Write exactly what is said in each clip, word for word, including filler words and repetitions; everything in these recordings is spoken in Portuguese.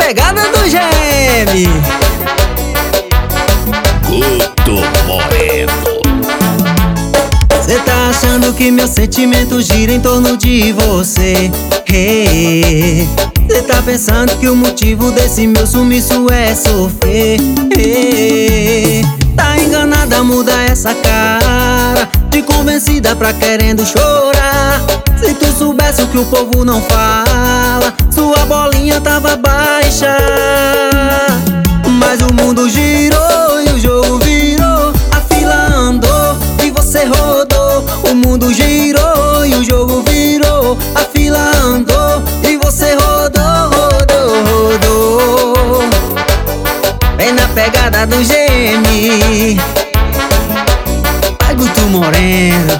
pegada do Geme. Guto Moreno. Cê tá achando que meu sentimento gira em torno de você? Hey, cê tá pensando que o motivo desse meu sumiço é sofrer? Hey, tá enganada, muda essa cara de convencida pra querendo chorar. Se tu soubesse o que o povo não fala, sua bolinha tava baixa. Mas o mundo girou e o jogo virou, a fila andou e você rodou. O mundo girou e o jogo virou, a fila andou e você rodou, rodou, rodou. Vem na pegada do Geme. Ai, Guto Moreno.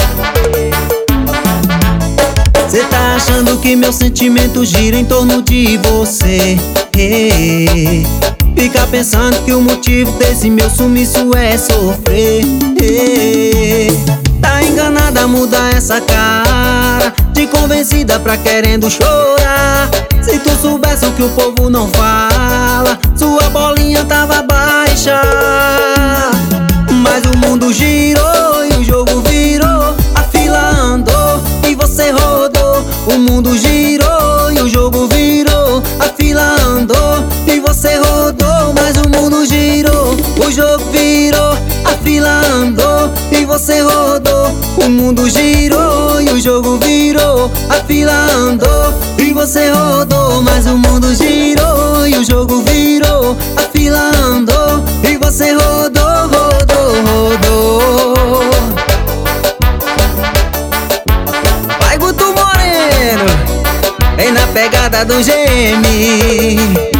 Cê tá achando que meu sentimento gira em torno de você? Hey, fica pensando que o motivo desse meu sumiço é sofrer. Hey, tá enganada, muda essa cara de convencida pra querendo chorar. Se tu soubesse o que o povo não fala, sua bolinha tava baixa. Mas o mundo girou e o jogo virou, a fila andou e você rodou. O mundo girou e o jogo virou, a fila andou e você rodou. Mas o mundo girou, o jogo virou, a fila andou e você rodou. O mundo girou e o jogo virou, a fila andou e você rodou. Mas o mundo girou e o jogo virou, a fila andou e você rodou, rodou, rodou. Vai, Guto Moreno, vem na pegada do Geme.